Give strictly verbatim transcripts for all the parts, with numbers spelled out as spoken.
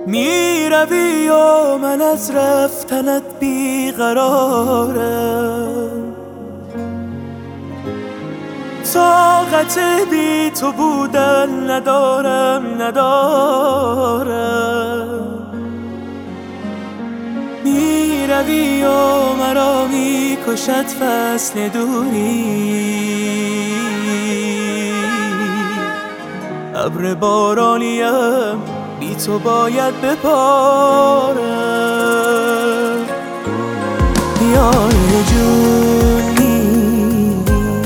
می روی و من از رفتنت بیقرارم، طاقت بی تو بودن ندارم ندارم. می روی و مرا می کشد فصل دوری، ابر بارانیم بی تو باید بپارم. یار جونی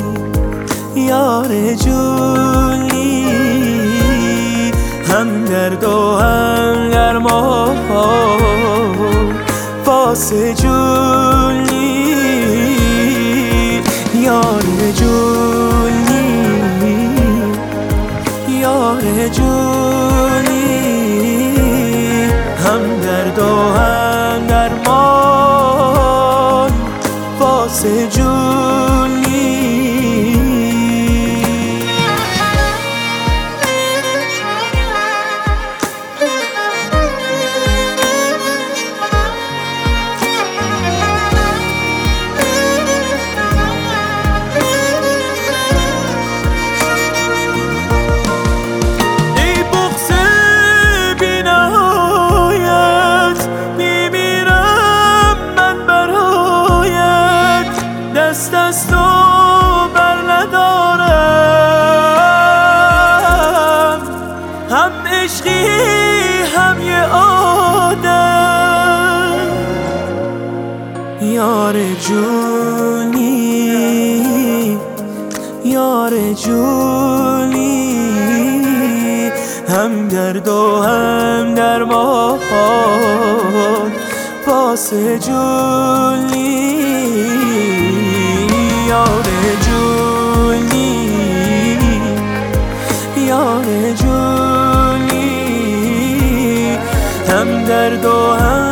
یار جونی، هم درد و هم درمان، واسه جونی. یار جونی یار جونی، هم درد و هم درمان، واسه جونی. دست از تو بر ندارم، هم عشقی هم یه آدم. یار جونی یار جونی، هم درد و هم درمان، واسه جونی. یار جونی یار جونی، هم درد و هم